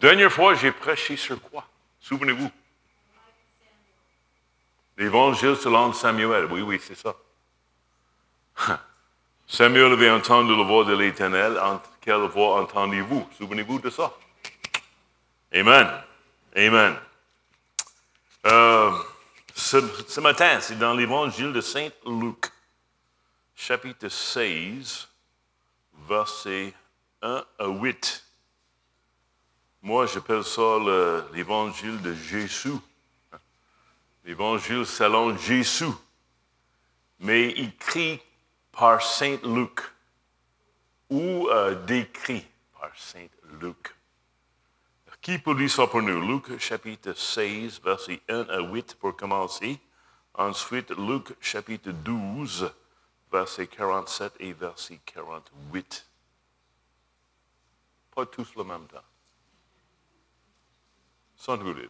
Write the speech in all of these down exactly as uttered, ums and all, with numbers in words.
Dernière fois, j'ai prêché sur quoi? Souvenez-vous. L'évangile selon Samuel. Oui, oui, c'est ça. Samuel avait entendu la voix de l'Éternel. Quelle voix entendez-vous? Souvenez-vous de ça. Amen. Amen. Euh, ce, ce matin, c'est dans l'évangile de Saint Luc, chapitre seize, versets un à huit. Moi, j'appelle ça le, l'évangile de Jésus. L'évangile selon Jésus. Mais écrit par Saint Luc ou euh, décrit par Saint Luc. Qui peut lire ça pour nous? Luc chapitre seize, versets un à huit pour commencer. Ensuite, Luc chapitre douze, verset quarante-sept et verset quarante-huit. Pas tous le même temps. Sans doute.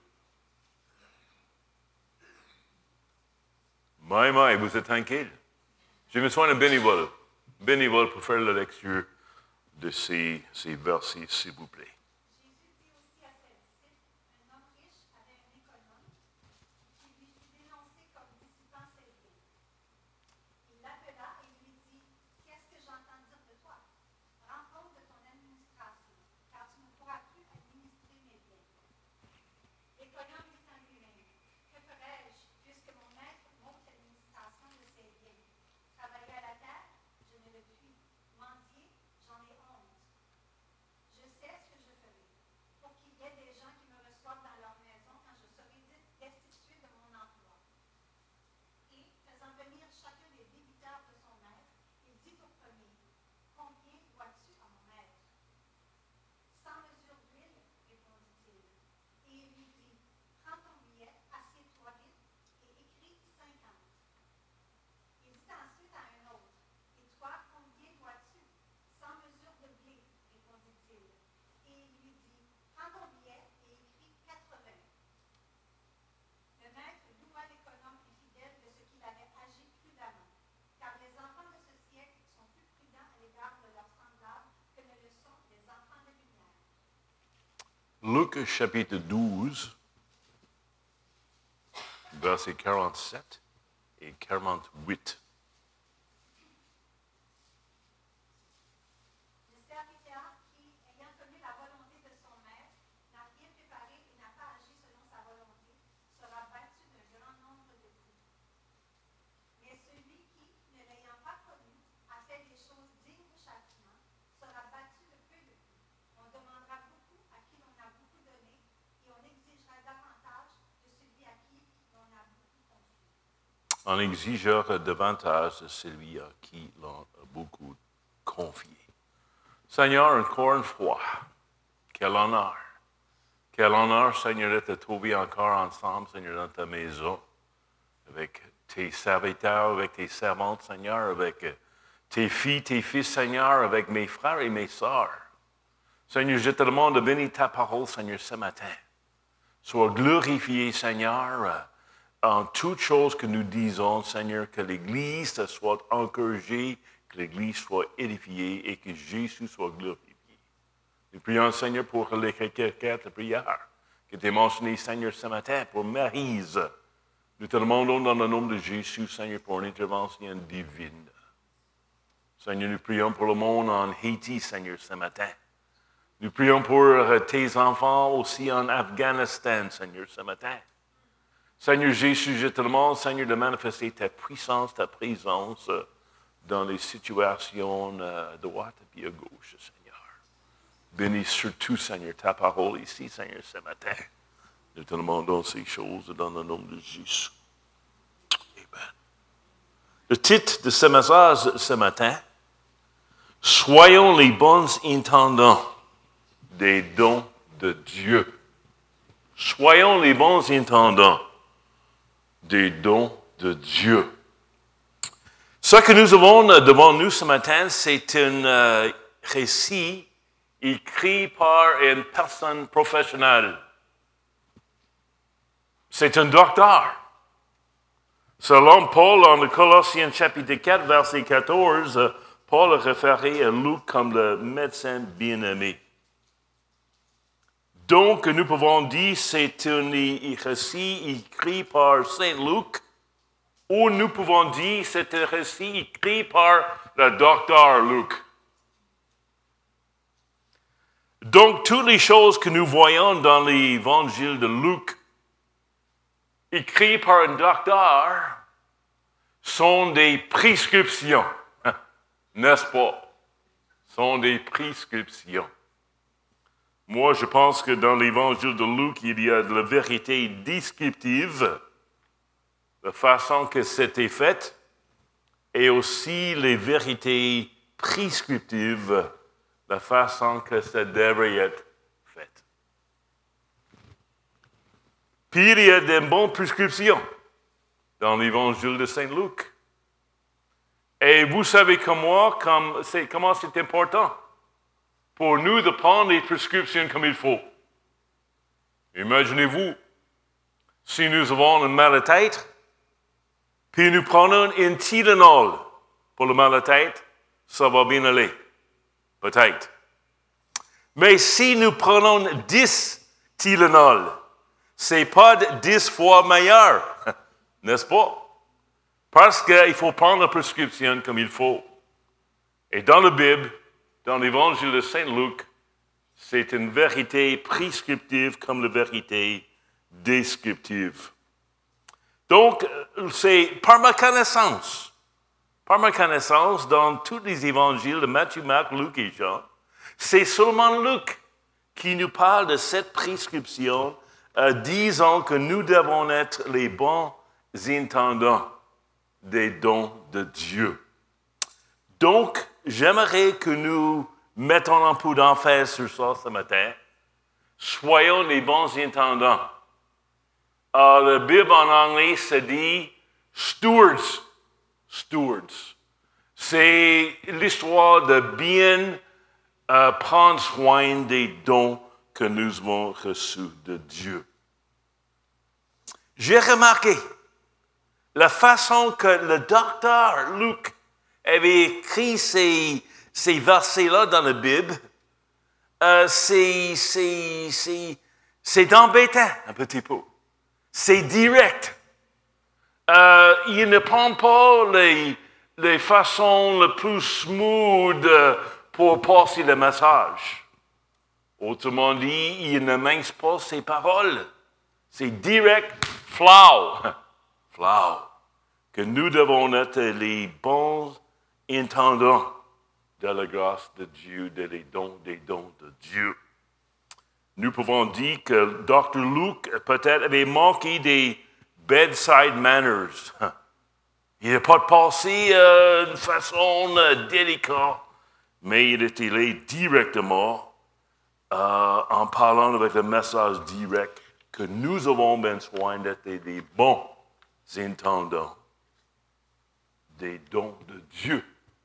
My, my, vous êtes tranquille? J'ai besoin d'un bénévole. Bénévole pour faire la lecture de ces, ces versets, s'il vous plaît. Luc chapitre douze, versets quarante-sept et quarante-huit. On exigera davantage de celui à qui l'on a beaucoup confié. Seigneur, encore une fois, quel honneur. Quel honneur, Seigneur, de te trouver encore ensemble, Seigneur, dans ta maison, avec tes serviteurs, avec tes servantes, Seigneur, avec tes filles, tes fils, Seigneur, avec mes frères et mes sœurs. Seigneur, je te demande de bénir ta parole, Seigneur, ce matin. Sois glorifié, Seigneur, en toutes choses que nous disons, Seigneur, que l'Église soit encouragée, que l'Église soit édifiée et que Jésus soit glorifié. Nous prions, Seigneur, pour les requêtes de prière que tu as mentionnées, Seigneur, ce matin, pour Maryse. Nous te demandons dans le nom de Jésus, Seigneur, pour une intervention divine. Seigneur, nous prions pour le monde en Haïti, Seigneur, ce matin. Nous prions pour tes enfants aussi en Afghanistan, Seigneur, ce matin. Seigneur Jésus, je te demande, Seigneur, de manifester ta puissance, ta présence dans les situations à droite et puis à gauche, Seigneur. Bénis surtout, Seigneur, ta parole ici, Seigneur, ce matin. Nous te demandons ces choses dans le nom de Jésus. Amen. Le titre de ce message ce matin, « Soyons les bons intendants des dons de Dieu. » Soyons les bons intendants des dons de Dieu. Ce que nous avons devant nous ce matin, c'est un euh, récit écrit par une personne professionnelle. C'est un docteur. Selon Paul, en Colossiens chapitre quatre, verset quatorze, Paul a référé à Luc comme le médecin bien-aimé. Donc, nous pouvons dire que c'est un récit écrit par Saint Luc, ou nous pouvons dire que c'est un récit écrit par le docteur Luc. Donc, toutes les choses que nous voyons dans l'évangile de Luc, écrites par un docteur, sont des prescriptions, n'est-ce pas? Sont des prescriptions. Moi, je pense que dans l'évangile de Luc, il y a de la vérité descriptive, la façon que c'était fait, et aussi les vérités prescriptives, la façon que ça devrait être fait. Puis il y a des bonnes prescriptions dans l'évangile de Saint Luc. Et vous savez comme moi, comme c'est, comment c'est important pour nous de prendre les prescriptions comme il faut. Imaginez-vous, si nous avons une mal de tête, puis nous prenons un Tylenol pour le mal de tête, ça va bien aller. Peut-être. Mais si nous prenons dix Tylenol, c'est pas dix fois meilleur, n'est-ce pas? Parce qu'il faut prendre la prescription comme il faut. Et dans la Bible, dans l'évangile de Saint Luc, c'est une vérité prescriptive comme la vérité descriptive. Donc, c'est par ma connaissance, par ma connaissance, dans tous les évangiles de Matthieu, Marc, Luc et Jean, c'est seulement Luc qui nous parle de cette prescription, euh, disant que nous devons être les bons intendants des dons de Dieu. Donc, j'aimerais que nous mettons un peu d'emphase sur ça ce matin. Soyons les bons intendants. Euh, la Bible en anglais se dit stewards. Stewards. C'est l'histoire de bien euh, prendre soin des dons que nous avons reçus de Dieu. J'ai remarqué la façon que le docteur Luc avait écrit ces, ces versets-là dans la Bible, euh, c'est, c'est, c'est, c'est embêtant un petit peu. C'est direct. Euh, il ne prend pas les, les façons les plus smooth pour passer le message. Autrement dit, il ne mince pas ses paroles. C'est direct, flow. Flow. Que nous devons être les bons intendants de la grâce de Dieu, des dons, des dons de Dieu. Nous pouvons dire que docteur Luc peut-être avait manqué des bedside manners. Il n'a pas passé euh, de façon euh, délicate, mais il était là directement euh, en parlant avec le message direct que nous avons besoin d'être des bons intendants des dons de Dieu.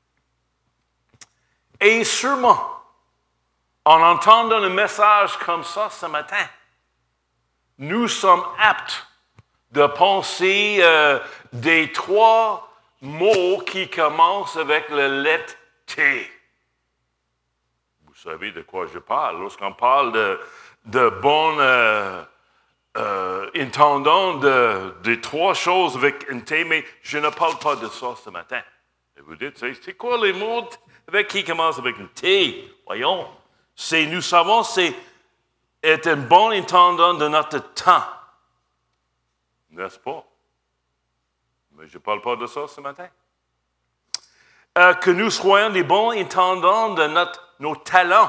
Et sûrement, en entendant un message comme ça ce matin, nous sommes aptes de penser euh, des trois mots qui commencent avec la lettre T. Vous savez de quoi je parle. Lorsqu'on parle de, de bons euh, euh, intendants de, de trois choses avec un T, mais je ne parle pas de ça ce matin. Et vous dites, c'est, c'est quoi les mots avec qui commencent avec un T? Voyons. C'est, nous savons, c'est être un bon intendant de notre temps. N'est-ce pas? Mais je ne parle pas de ça ce matin. Euh, que nous soyons des bons intendants de notre, nos talents.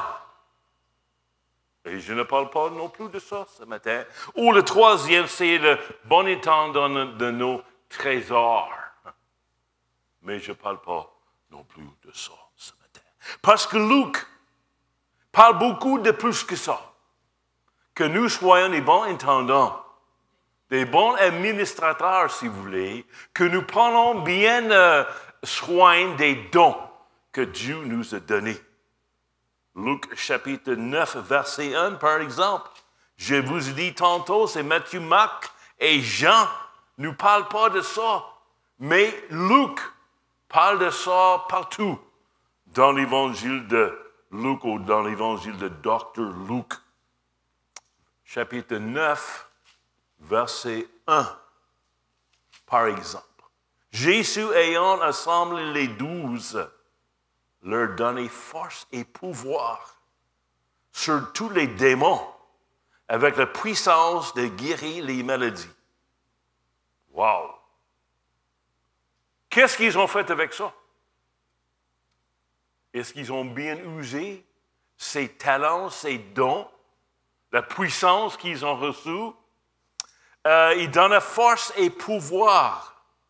Et je ne parle pas non plus de ça ce matin. Ou le troisième, c'est le bon intendant de nos trésors. Mais je ne parle pas non plus de ça ce matin. Parce que Luc parle beaucoup de plus que ça. Que nous soyons des bons intendants, des bons administrateurs, si vous voulez, que nous prenons bien euh, soin des dons que Dieu nous a donnés. Luc chapitre neuf, verset un, par exemple. Je vous ai dit tantôt, c'est Matthieu, Marc et Jean ne nous parlent pas de ça. Mais Luc parle de ça partout dans l'évangile de Luc ou dans l'évangile de docteur Luc. chapitre neuf, verset un, par exemple. Jésus ayant assemblé les douze, leur donnait force et pouvoir sur tous les démons, avec la puissance de guérir les maladies. Wow! Qu'est-ce qu'ils ont fait avec ça? Est-ce qu'ils ont bien usé ces talents, ces dons, la puissance qu'ils ont reçue? Euh, ils donnaient force et pouvoir.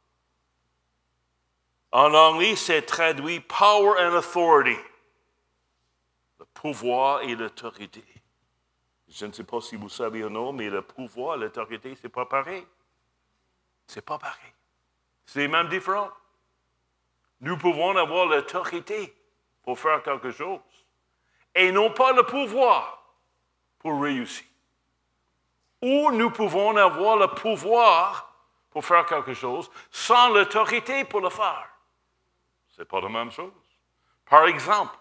En anglais, c'est traduit « power and authority ». Le pouvoir et l'autorité. Je ne sais pas si vous savez ou non, mais le pouvoir et l'autorité, c'est pas pareil. C'est pas pareil. C'est même différent. Nous pouvons avoir l'autorité pour faire quelque chose et non pas le pouvoir pour réussir. Ou nous pouvons avoir le pouvoir pour faire quelque chose sans l'autorité pour le faire. C'est pas la même chose. Par exemple,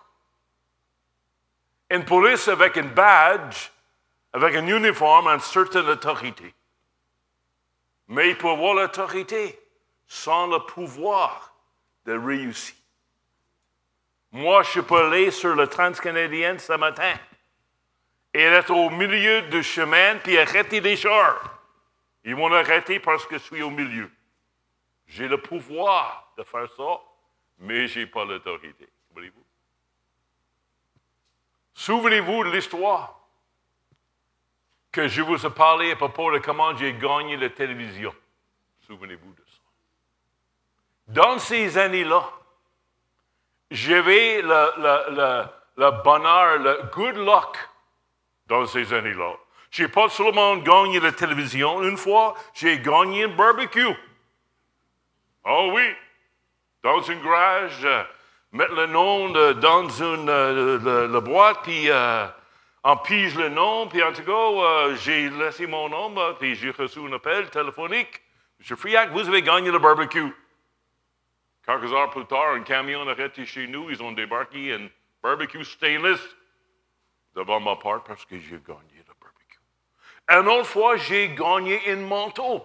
une police avec un badge, avec un uniforme, a une certaine autorité. Mais il peut avoir l'autorité sans le pouvoir de réussir. Moi, je peux aller sur le Transcanadien ce matin et être au milieu du chemin puis arrêter les chars. Ils vont arrêter parce que je suis au milieu. J'ai le pouvoir de faire ça, mais je n'ai pas l'autorité. Voyez-vous? Souvenez-vous de l'histoire que je vous ai parlé à propos de comment j'ai gagné la télévision. Souvenez-vous de ça. Dans ces années-là, j'avais le, le, le, le bonheur, le good luck dans ces années-là. Je n'ai pas seulement gagné la télévision une fois, j'ai gagné un barbecue. Oh oui, dans un garage, euh, mettre le nom de, dans une euh, le, le boîte, puis euh, on pige le nom, puis en tout cas, euh, j'ai laissé mon nom, puis j'ai reçu un appel téléphonique. Monsieur Friac, vous avez gagné le barbecue. Quelques heures plus tard, un camion arrêté chez nous, ils ont débarqué un barbecue stainless devant ma porte parce que j'ai gagné le barbecue. Une autre fois, j'ai gagné un manteau.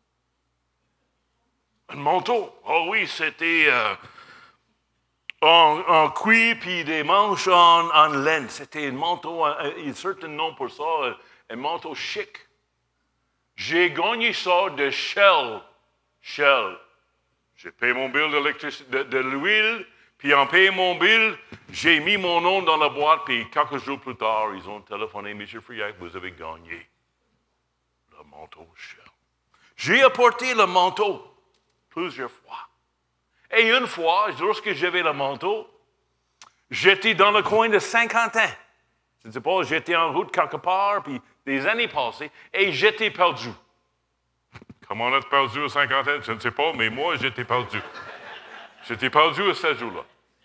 Un manteau. Oh oui, c'était euh, en, en cuir puis des manches en, en laine. C'était un manteau, un, un certain nom pour ça, un, un manteau chic. J'ai gagné ça de Shell. Shell. J'ai payé mon bill d'électricité, de, de l'huile, puis en payant mon bill, j'ai mis mon nom dans la boîte, puis quelques jours plus tard, ils ont téléphoné, Monsieur Friac, vous avez gagné le manteau Shell. J'ai apporté le manteau plusieurs fois. Et une fois, lorsque j'avais le manteau, j'étais dans le coin de Saint-Quentin. Je ne sais pas, j'étais en route quelque part, puis des années passées, et j'étais perdu. Comment on est perdu à Saint-Quentin, je ne sais pas, mais moi, j'étais perdu. J'étais perdu à ce jour-là.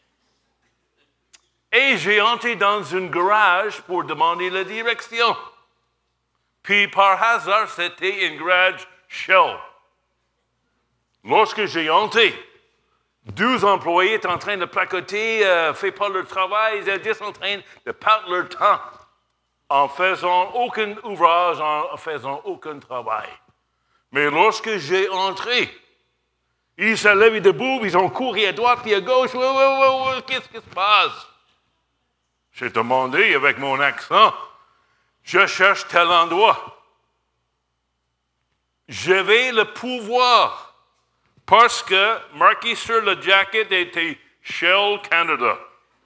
Et j'ai entré dans un garage pour demander la direction. Puis, par hasard, c'était un garage Shell. Lorsque j'ai entré, deux employés étaient en train de placoter, euh, ne font pas leur travail, ils étaient juste en train de perdre leur temps en faisant aucun ouvrage, en faisant aucun travail. Mais lorsque j'ai entré, ils se lèvent debout, ils ont couru à droite puis à gauche. Ouais, ouais, ouais, ouais, qu'est-ce qui se passe? J'ai demandé avec mon accent, je cherche tel endroit. J'avais le pouvoir parce que marqué sur le jacket était Shell Canada.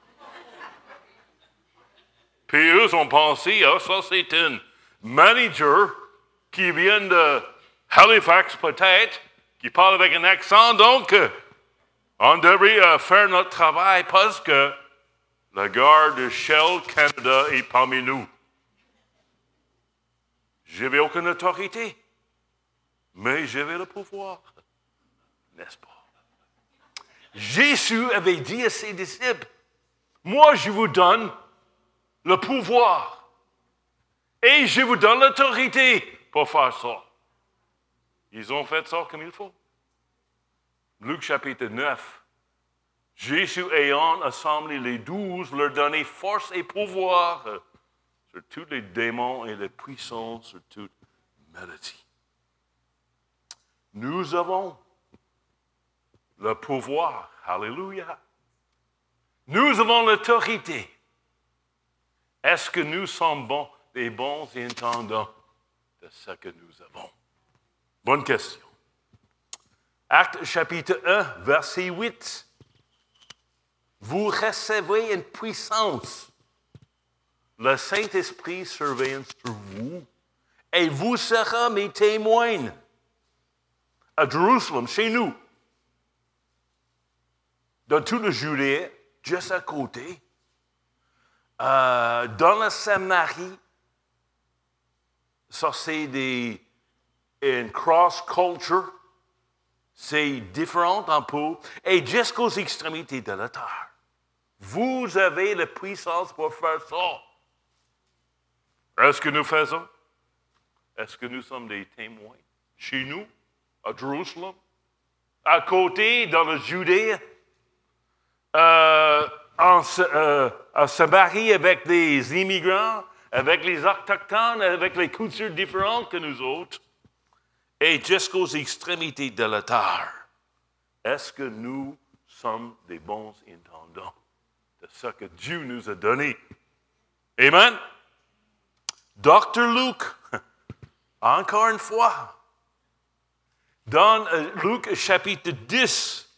Puis eux ont pensé, ah, ça c'est un manager qui vient de Halifax peut-être, qui parle avec un accent, donc euh, on devrait euh, faire notre travail parce que le gars de Shell Canada est parmi nous. J'avais aucune autorité, mais j'avais le pouvoir, n'est-ce pas? Jésus avait dit à ses disciples, moi je vous donne le pouvoir et je vous donne l'autorité pour faire ça. Ils ont fait ça comme il faut. Luc chapitre neuf. Jésus ayant assemblé les douze, leur donnait force et pouvoir sur tous les démons et les puissances, sur toute maladie. Nous avons le pouvoir. Alléluia. Nous avons l'autorité. Est-ce que nous sommes bons, des bons intendants de ce que nous avons? Bonne question. Acte chapitre un, verset huit. Vous recevez une puissance. Le Saint-Esprit surveille sur vous et vous serez mes témoins à Jérusalem, chez nous, dans tout le Judée, juste à côté, euh, dans la Samarie. Ça, c'est des, une cross-culture. C'est différent un peu. Et jusqu'aux extrémités de la terre. Vous avez la puissance pour faire ça. Est-ce que nous faisons? Est-ce que nous sommes des témoins? Chez nous, à Jérusalem, à côté, dans le Judée, euh, en, euh, à Samarie avec les immigrants, avec les autochtones, avec les cultures différentes que nous autres, et jusqu'aux extrémités de la terre. Est-ce que nous sommes des bons intendants de ce que Dieu nous a donné? Amen? docteur Luc, encore une fois, dans euh, Luc chapitre dix,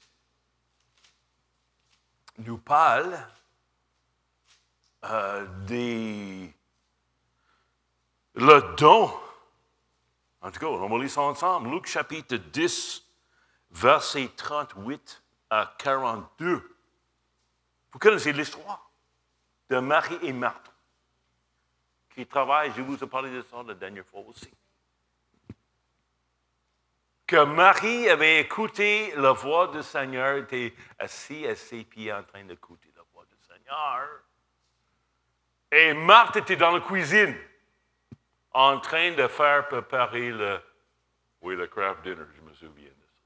nous parle euh, des le don. En tout cas, on va lire ça ensemble. Luc chapitre dix, verset trente-huit à quarante-deux. Vous connaissez l'histoire de Marie et Marthe qui travaillent. Je vous ai parlé de ça la dernière fois aussi. Que Marie avait écouté la voix du Seigneur, était assis à ses pieds en train d'écouter la voix du Seigneur. Et Marthe était dans la cuisine, en train de faire préparer le, oui, le craft dinner, je me souviens de ça.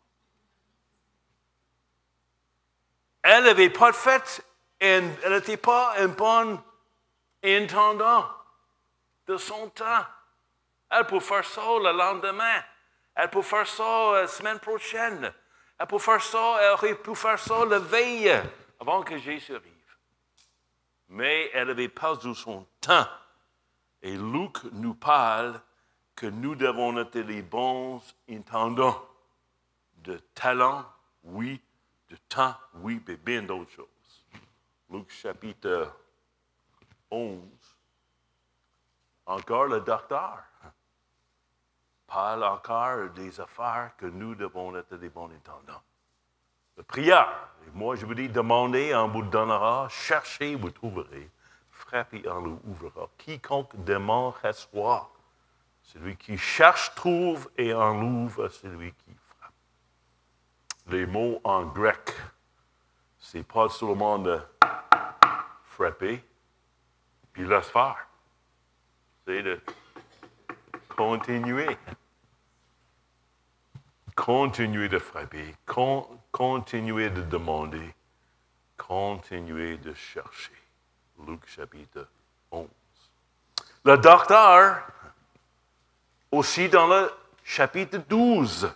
Elle n'avait pas fait, elle n'était pas un bon intendant de son temps. Elle peut faire ça le lendemain. Elle peut faire ça la semaine prochaine. Elle peut faire ça, elle aurait pu faire ça la veille, avant que Jésus arrive. Mais elle avait perdu son temps. Et Luc nous parle que nous devons être les bons intendants de talent, oui, de temps, oui, mais bien d'autres choses. Luc chapitre onze. Encore le docteur parle encore des affaires que nous devons être des bons intendants. La prière. Et moi, je vous dis, demandez, on vous donnera. Cherchez, vous trouverez. Frappez, on vous ouvrira. Quiconque demande reçoit. Celui qui cherche trouve et on l'ouvre à celui qui frappe. Les mots en grec, c'est pas seulement de frapper, puis laisse faire. C'est de continuer. Continuer de frapper, con, continuer de demander, continuer de chercher. Luc chapitre onze. Le docteur, aussi dans le chapitre douze,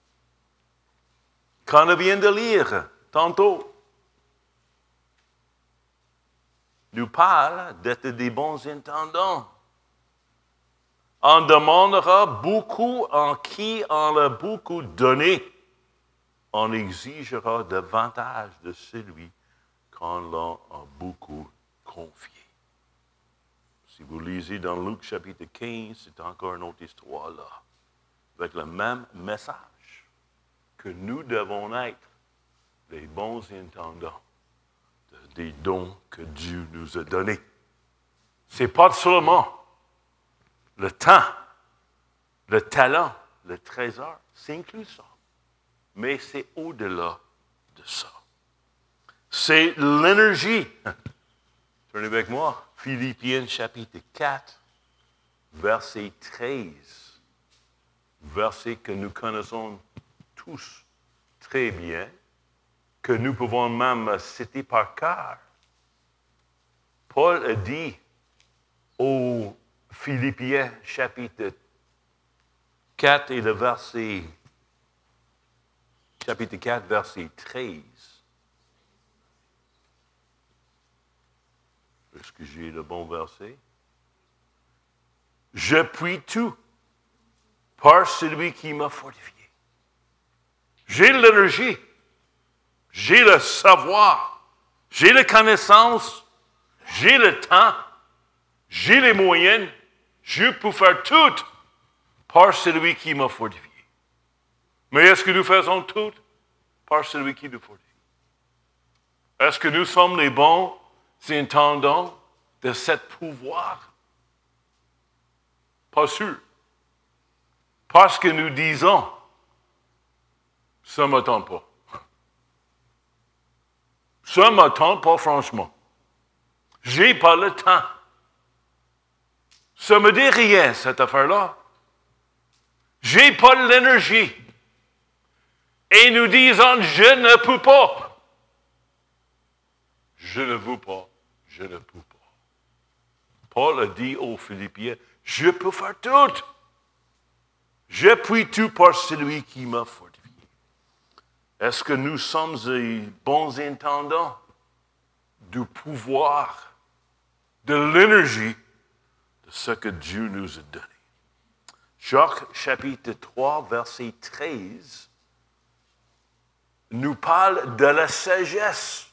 qu'on vient de lire tantôt, nous parle d'être des bons intendants. On demandera beaucoup en qui on a beaucoup donné. On exigera davantage de celui qu'on l'a a beaucoup confié. Si vous lisez dans Luc chapitre quinze, c'est encore une autre histoire là, avec le même message, que nous devons être les bons intendants des dons que Dieu nous a donnés. Ce n'est pas seulement le temps, le talent, le trésor, c'est inclus ça. Mais c'est au-delà de ça. C'est l'énergie. Tournez avec moi. Philippiens chapitre quatre, verset treize. Verset que nous connaissons tous très bien, que nous pouvons même citer par cœur. Paul a dit aux Philippiens, chapitre quatre et le verset, chapitre quatre, verset treize. Est-ce que j'ai le bon verset? Je puis tout par celui qui m'a fortifié. J'ai l'énergie, j'ai le savoir, j'ai la connaissance, j'ai le temps, j'ai les moyens, je peux faire tout par celui qui m'a fortifié. Mais est-ce que nous faisons tout par celui qui nous fortifie? Est-ce que nous sommes les bons intendants de ce pouvoir? Pas sûr. Parce que nous disons, ça ne m'attend pas. Ça ne m'attend pas franchement. Je n'ai pas le temps. Ça ne me dit rien, cette affaire-là. Je n'ai pas l'énergie. Et nous disons, je ne peux pas. Je ne veux pas. Je ne peux pas. Paul a dit aux Philippiens, je peux faire tout. Je puis tout par celui qui m'a fortifié. Est-ce que nous sommes les bons intendants du pouvoir, de l'énergie de ce que Dieu nous a donné? Jacques chapitre trois, verset treize, nous parle de la sagesse.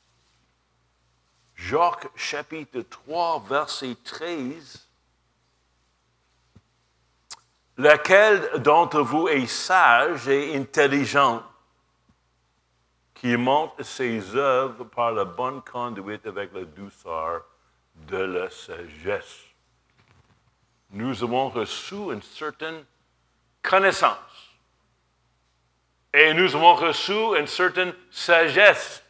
Jacques chapitre trois, verset treize. Lequel d'entre vous est sage et intelligent, qui montre ses œuvres par la bonne conduite avec la douceur de la sagesse? Nous avons reçu une certaine connaissance. Et nous avons reçu une certaine sagesse.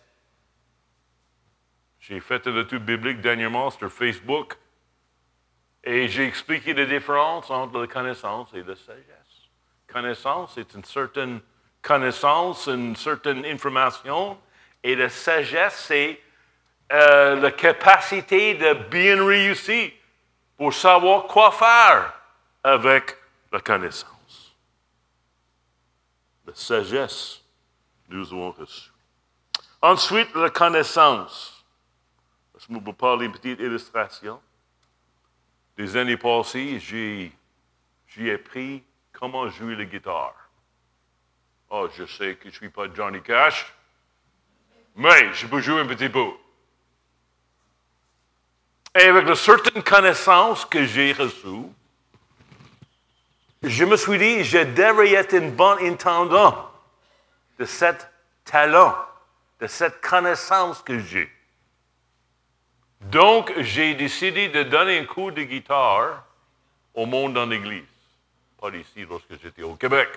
J'ai fait une étude biblique dernièrement sur Facebook et j'ai expliqué la différence entre la connaissance et la sagesse. Connaissance, c'est une certaine connaissance, une certaine information, et la sagesse, c'est euh, la capacité de bien réussir pour savoir quoi faire avec la connaissance. La sagesse, nous avons reçu. Ensuite, la connaissance. Je vais vous parler une petite illustration. Des années passées, j'ai, j'ai appris comment jouer la guitare. Oh, je sais que je ne suis pas Johnny Cash, mais je peux jouer un petit peu. Et avec la certaine connaissance que j'ai reçue, je me suis dit, je devrais être un bon intendant de ce talent, de cette connaissance que j'ai. Donc, j'ai décidé de donner un cours de guitare au monde dans l'Église. Pas ici, lorsque j'étais au Québec.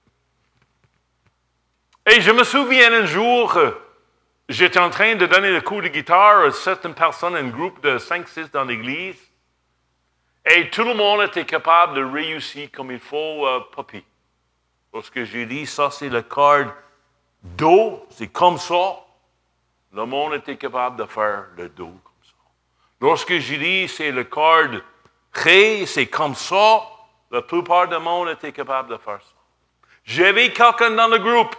Et je me souviens un jour, j'étais en train de donner le cours de guitare à certaines personnes, un groupe de cinq six dans l'Église, et tout le monde était capable de réussir comme il faut, euh, Papy. Lorsque j'ai dit, ça c'est le corde Do, c'est comme ça, le monde était capable de faire le Do comme ça. Lorsque j'ai dit, c'est le corde Ré, c'est comme ça, la plupart du monde était capable de faire ça. J'avais quelqu'un dans le groupe.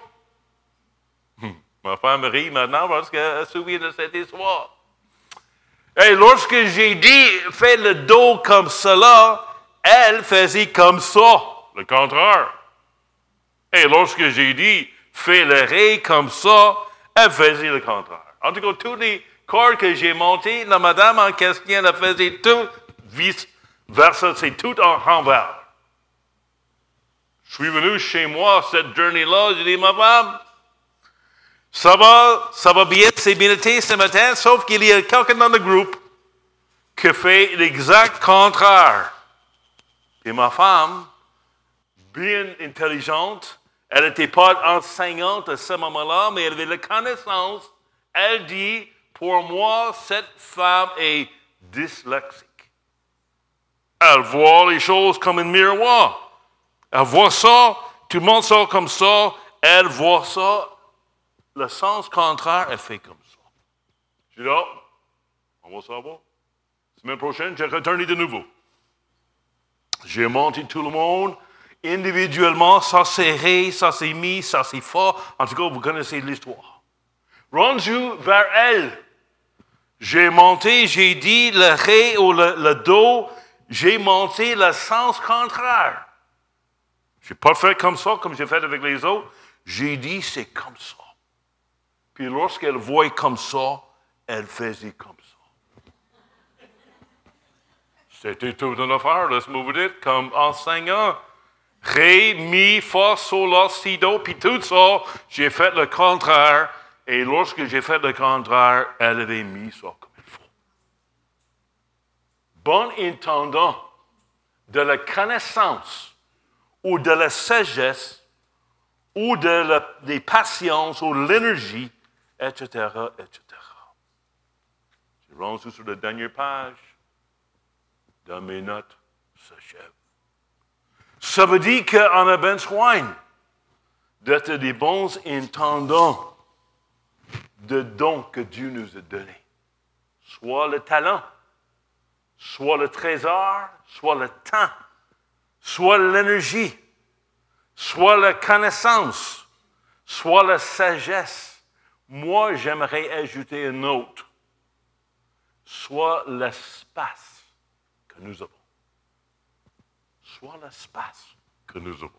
Ma femme rit maintenant parce qu'elle se souvient de cette histoire. Et lorsque j'ai dit, fais le Do comme cela, elle faisait comme ça, le contraire. Et lorsque j'ai dit, fais le Ré comme ça, elle faisait le contraire. En tout cas, tous les cordes que j'ai montées, la madame en question, elle faisait tout vice-versa, c'est tout en renvers. Je suis venu chez moi cette journée-là, j'ai dit, ma femme, ça va, ça va bien, c'est bien été ce matin, sauf qu'il y a quelqu'un dans le groupe qui fait l'exact contraire. Et ma femme, bien intelligente, elle n'était pas enseignante à ce moment-là, mais elle avait la connaissance. Elle dit, pour moi, cette femme est dyslexique. Elle voit les choses comme un miroir. Elle voit ça, tout le monde sort comme ça, elle voit ça. Le sens contraire est fait comme ça. Je dis, oh, on va savoir. Semaine prochaine, je retourne de nouveau. J'ai monté tout le monde. Individuellement, ça c'est ré, ça c'est mi, ça c'est fa. En tout cas, vous connaissez l'histoire. Rendu vers elle, j'ai monté, j'ai dit le ré ou le, le do, j'ai monté le sens contraire. Je n'ai pas fait comme ça, comme j'ai fait avec les autres. J'ai dit c'est comme ça. Puis lorsqu'elle voyait comme ça, elle faisait comme ça. C'était toute une affaire, laisse-moi vous dire, comme enseignant. Ré, mi, fa, sol, la, si, do, puis tout ça, j'ai fait le contraire. Et lorsque j'ai fait le contraire, elle avait mis ça comme il faut. Bon intendant de la connaissance ou de la sagesse ou de la des patience ou l'énergie, et cetera, et cetera. Je rentre sur la dernière page. Dans mes notes, s'achève. Ça veut dire qu'on a besoin d'être des bons intendants de dons que Dieu nous a donnés. Soit le talent, soit le trésor, soit le temps, soit l'énergie, soit la connaissance, soit la sagesse. Moi, j'aimerais ajouter un autre. Soit l'espace que nous avons. Soit l'espace que nous avons.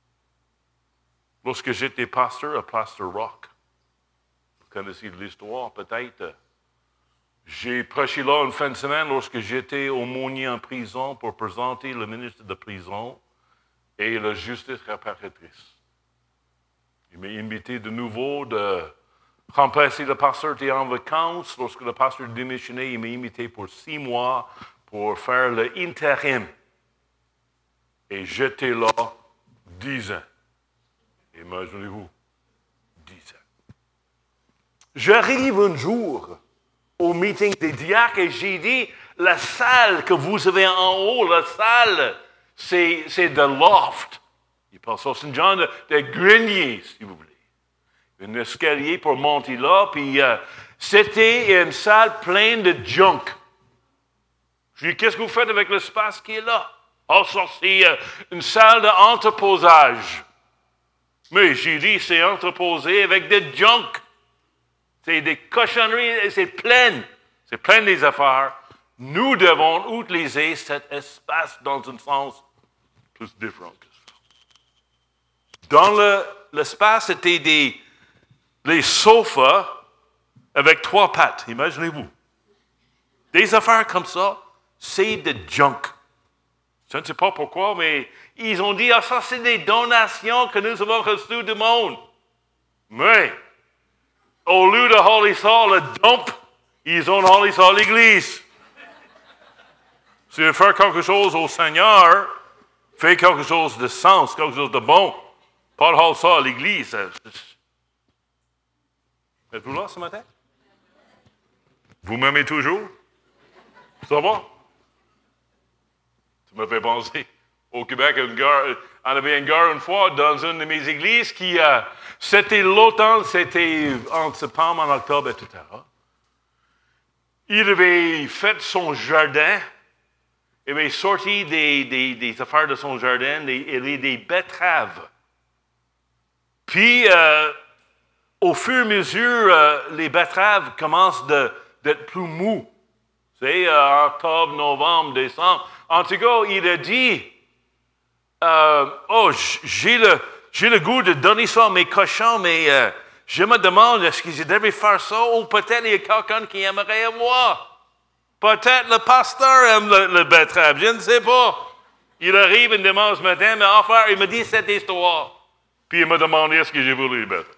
Lorsque j'étais pasteur à Plaster Rock, vous connaissez l'histoire peut-être, j'ai prêché là une fin de semaine lorsque j'étais aumônier en prison pour présenter le ministre de prison et la justice réparatrice. Il m'a invité de nouveau de remplacer le pasteur qui était en vacances. Lorsque le pasteur démissionnait, il m'a invité pour six mois pour faire l'intérim. Et j'étais là dix ans. Imaginez-vous, dix ans. J'arrive un jour au meeting des diacres et j'ai dit, la salle que vous avez en haut, la salle, c'est, c'est de loft. Il parle ça, c'est une genre de, de grenier, si vous voulez. Un escalier pour monter là, puis euh, c'était une salle pleine de junk. Je dis, qu'est-ce que vous faites avec l'espace qui est là? Oh, ça, c'est euh, une salle d'entreposage. Mais j'ai dit, c'est entreposé avec des junk. C'est des cochonneries, c'est plein. C'est plein des affaires. Nous devons utiliser cet espace dans un sens plus différent que ça. Dans le, l'espace, c'était des les sofas avec trois pattes. Imaginez-vous. Des affaires comme ça, c'est de junk. Je ne sais pas pourquoi, mais ils ont dit, ah, ça, c'est des donations que nous avons reçues du monde. Mais, au lieu de holler ça, le dump, ils ont hollé ça à l'église. Si tu veux faire quelque chose au Seigneur, fais quelque chose de sens, quelque chose de bon. Pas de holler ça à l'église. Êtes-vous là ce matin? Vous m'aimez toujours? Ça va? Ça me fait penser. Au Québec, une gare, on avait une gare une fois dans une de mes églises qui, euh, c'était l'automne, c'était en septembre, en octobre, et cetera. Il avait fait son jardin, il avait sorti des, des, des affaires de son jardin, des, il avait des betteraves. Puis, euh, au fur et à mesure, euh, les betteraves commencent de, d'être plus mous. C'est euh, octobre, novembre, décembre. En tout cas, il a dit, euh, oh, j'ai le, j'ai le goût de donner ça à mes cochons, mais euh, je me demande, est-ce que je devrais faire ça? Ou peut-être il y a quelqu'un qui aimerait avoir. Peut-être le pasteur aime le, le betterave, je ne sais pas. Il arrive, il me demande ce matin, mais enfin, il me dit cette histoire. Puis il m'a demandé est-ce que j'ai voulu le betterave.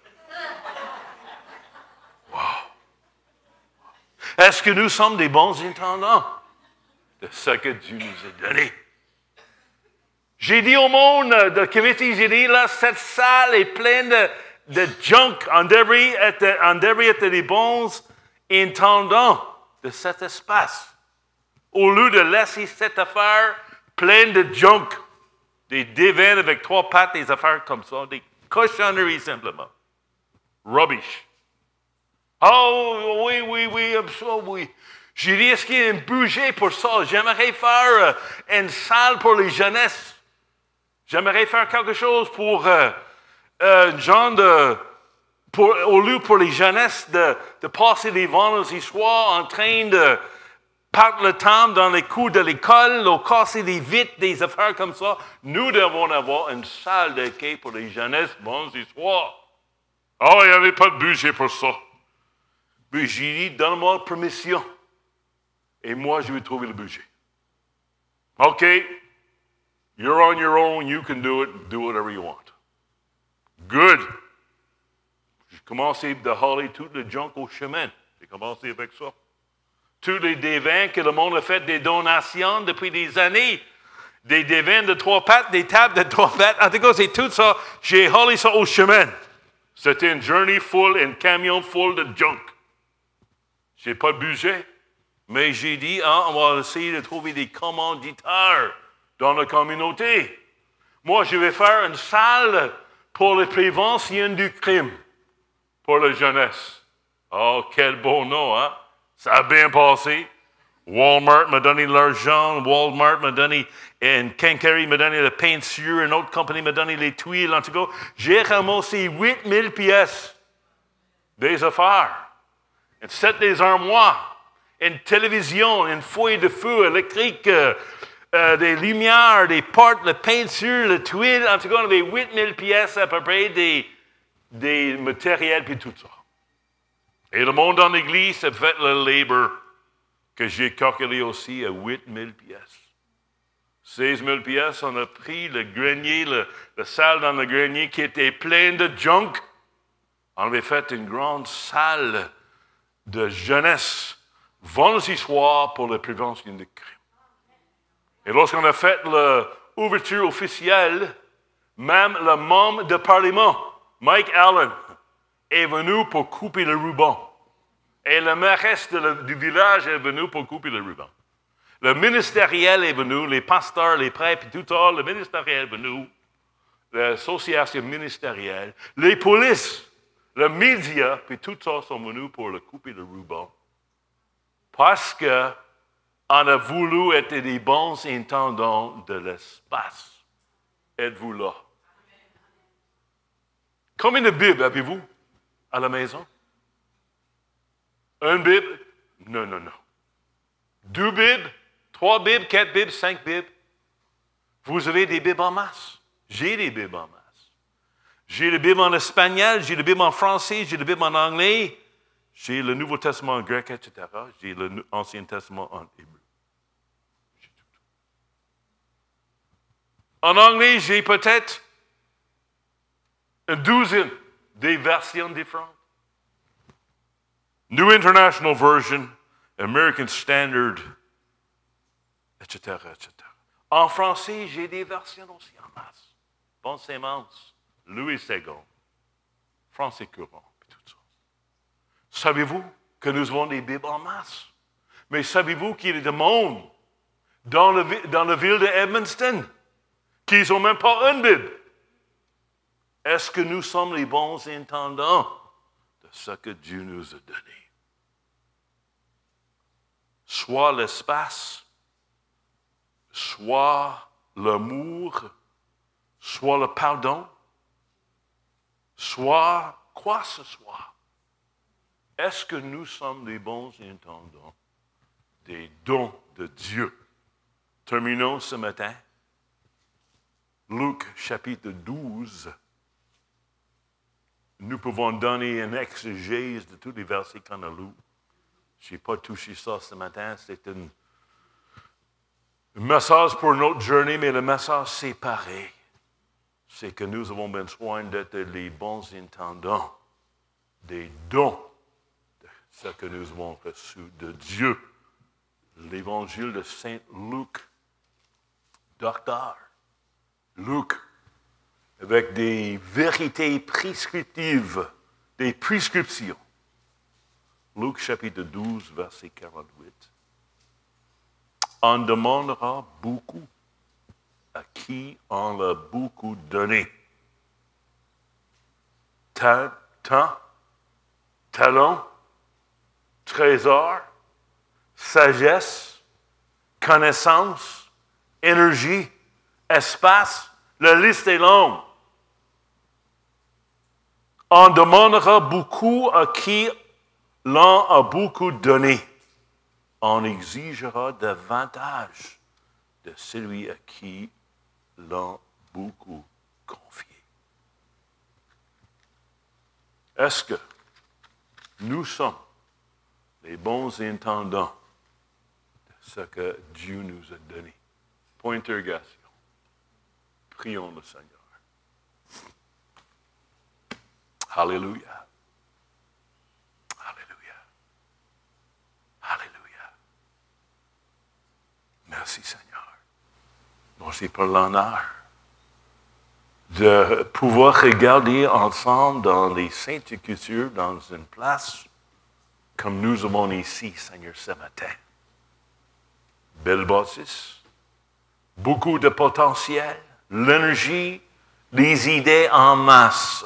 Wow. Est-ce que nous sommes des bons intendants de ce que Dieu nous a donné? J'ai dit au monde de comité, j'ai dit là, cette salle est pleine de, de junk. On devrait être, on devrait être des bons intendants de cet espace. Au lieu de laisser cette affaire pleine de junk, des divins avec trois pattes, des affaires comme ça, des cochonneries simplement. Rubbish. Oh, oui, oui, oui, I'm so, oui. J'ai dit, est-ce qu'il y a un budget pour ça? J'aimerais faire euh, une salle pour les jeunesses. J'aimerais faire quelque chose pour euh, euh, genre de... Pour, au lieu pour les jeunesses de, de passer les vendredis soirs en train de perdre le temps dans les cours de l'école, ou casser des vitres, des affaires comme ça, nous devons avoir une salle d'accueil pour les jeunesses vendredis soirs. Oh, il n'y avait pas de budget pour ça. Puis j'ai dit, donne-moi la permission. Et moi, je vais trouver le budget. OK, you're on your own, you can do it, do whatever you want. Good. J'ai commencé de haler tout le junk au chemin. J'ai commencé avec ça. Tous les devins que le monde a fait des donations depuis des années. Des devins de trois pattes, des tables de trois pattes. En tout cas, c'est tout ça. J'ai halé ça au chemin. C'était une journée full, un camion full de junk. J'ai pas de budget. Mais j'ai dit, ah, on va essayer de trouver des commanditaires dans la communauté. Moi, je vais faire une salle pour la prévention du crime, pour la jeunesse. Oh, quel beau nom, hein? Ça a bien passé. Walmart m'a donné l'argent, Walmart m'a donné, une quincaillerie m'a donné le peinture, une autre compagnie m'a donné les tuiles. En tout cas, j'ai ramassé huit mille pièces des affaires. Un set des armoires. Une télévision, une foyer de feu électrique, euh, euh, des lumières, des portes, la peinture, le tuile. En tout cas, on avait huit mille pièces à peu près des, des matériels puis tout ça. Et le monde dans l'église a fait le labor que j'ai calculé aussi à huit mille pièces. seize mille pièces, on a pris le grenier, le, la salle dans le grenier qui était pleine de junk. On avait fait une grande salle de jeunesse vendredi soir pour la prévention du crime. Et lorsqu'on a fait l'ouverture officielle, même le membre de Parlement, Mike Allen, est venu pour couper le ruban. Et le mairesse de le, du village est venu pour couper le ruban. Le ministériel est venu, les pasteurs, les prêtres, tout ça, le ministériel est venu, l'association ministérielle, les polices, le média, puis tout ça sont venus pour le couper le ruban. Parce qu'on a voulu être des bons intendants de l'espace. Êtes-vous là? Combien de Bibles avez-vous à la maison? Une Bible? Non, non, non. Deux Bibles? Trois Bibles? Quatre Bibles? Cinq Bibles? Vous avez des Bibles en masse. J'ai des Bibles en masse. J'ai les Bibles en espagnol, j'ai les Bibles en français, j'ai les Bibles en anglais. J'ai le Nouveau Testament en grec, et cetera. J'ai l'Ancien Testament en hébreu. J'ai tout. En anglais, j'ai peut-être une douzaine des versions différentes. New International Version, American Standard, et cetera, et cetera. En français, j'ai des versions aussi en masse. Bon Sémence, Louis Segond, français courant. Savez-vous que nous avons des Bibles en masse? Mais savez-vous qu'il y a des monde dans, le, dans la ville de Edmundston qui n'ont même pas une Bible? Est-ce que nous sommes les bons intendants de ce que Dieu nous a donné? Soit l'espace, soit l'amour, soit le pardon, soit quoi que ce soit. Est-ce que nous sommes des bons intendants des dons de Dieu? Terminons ce matin. Luc chapitre douze. Nous pouvons donner une exégèse de tous les versets qu'on a lus. Je n'ai pas touché ça ce matin. C'est un message pour notre journée, mais le message séparé, c'est que nous avons besoin d'être les bons intendants des dons ce que nous avons reçu de Dieu. L'évangile de Saint Luc, docteur Luc, avec des vérités prescriptives, des prescriptions. Luc chapitre douze, verset quarante-huit. On demandera beaucoup à qui on l'a beaucoup donné. Temps, talent, trésor, sagesse, connaissance, énergie, espace. La liste est longue. On demandera beaucoup à qui l'on a beaucoup donné. On exigera davantage de celui à qui l'on a beaucoup confié. Est-ce que nous sommes les bons intendants de ce que Dieu nous a donné? Point d'interrogation. Prions le Seigneur. Alléluia. Alléluia. Alléluia. Merci Seigneur. Merci pour l'honneur de pouvoir regarder ensemble dans les Saintes Écritures, dans une place comme nous avons ici, Seigneur, ce matin. Belle bâtisse, beaucoup de potentiel, l'énergie, les idées en masse.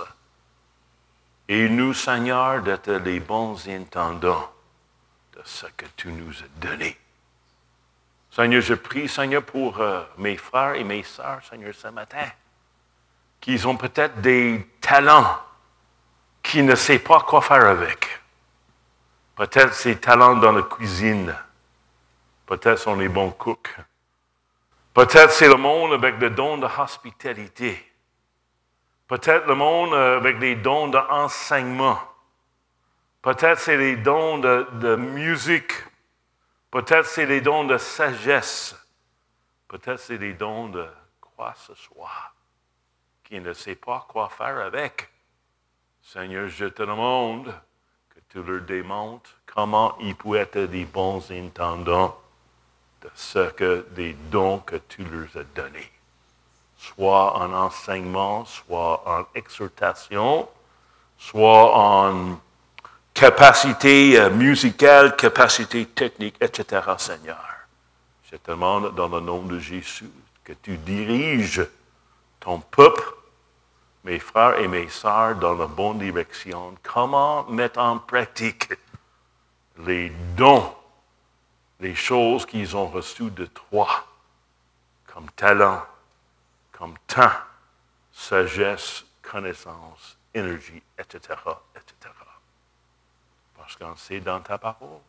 Et nous, Seigneur, d'être les bons intendants de ce que tu nous as donné. Seigneur, je prie, Seigneur, pour euh, mes frères et mes sœurs, Seigneur, ce matin, qu'ils ont peut-être des talents qu'ils ne savent pas quoi faire avec. Peut-être ces talents dans la cuisine. Peut-être sont les bons cooks. Peut-être c'est le monde avec le don de hospitalité. Peut-être le monde avec des dons d'enseignement. Peut-être c'est les dons de, de musique. Peut-être c'est les dons de sagesse. Peut-être c'est les dons de quoi ce soit, qui ne sait pas quoi faire avec. Seigneur, je te demande que tu leur démontres comment ils peuvent être des bons intendants de ce que des dons que tu leur as donnés. Soit en enseignement, soit en exhortation, soit en capacité musicale, capacité technique, et cetera, Seigneur. Je te demande dans le nom de Jésus que tu diriges ton peuple, mes frères et mes sœurs, dans la bonne direction. Comment mettre en pratique les dons, les choses qu'ils ont reçues de toi, comme talent, comme temps, sagesse, connaissance, énergie, et cetera, et cetera. Parce qu'on sait dans ta parole,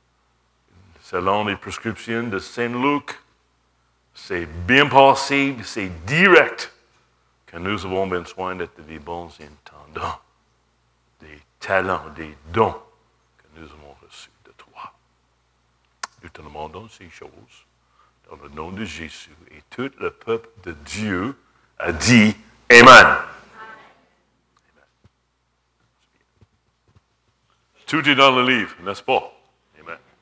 selon les prescriptions de Saint Luc, c'est bien possible, c'est direct que nous avons besoin d'être des bons intendants, des talents, des dons que nous avons reçus de toi. Nous te demandons ces choses dans le nom de Jésus. Et tout le peuple de Dieu a dit Amen. Amen. Tout est dans le livre, n'est-ce pas? Amen.